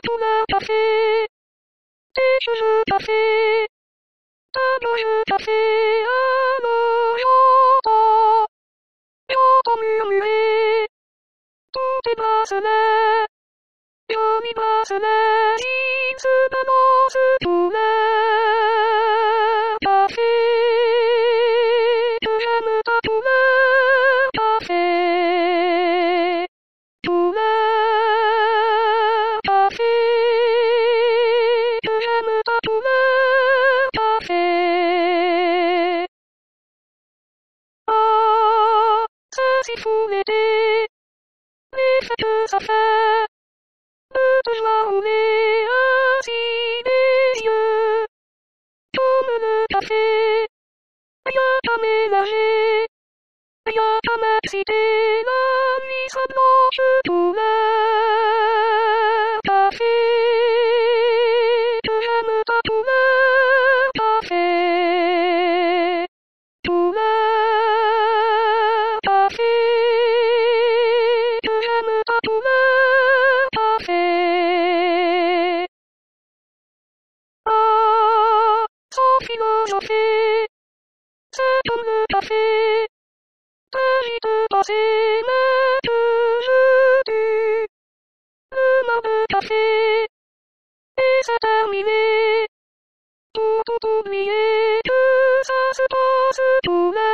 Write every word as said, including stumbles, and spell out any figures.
tout le café. Dès que je café, table je café, alors j'entends, j'entends murmurer, tous tes bracelets, jolis bracelets, ils se balancent tout le café, que j'aime pas tout le café, tout le café, que j'aime pas tout le café. Ah, c'est si fou l'été, l'effet que ça fait, de te joie rouler ainsi des yeux, comme le café, y'a qu'à mélanger, y'a qu'à m'exciter, la nuit sera blanche, tout le café, que j'aime pas tout le café, tout le café, que j'aime pas tout le café. Ah, sans philosopher, c'est comme le café, très vite passé, mais que je tue, le mar de café, et c'est terminé, pour tout oublier, que ça se passe tout le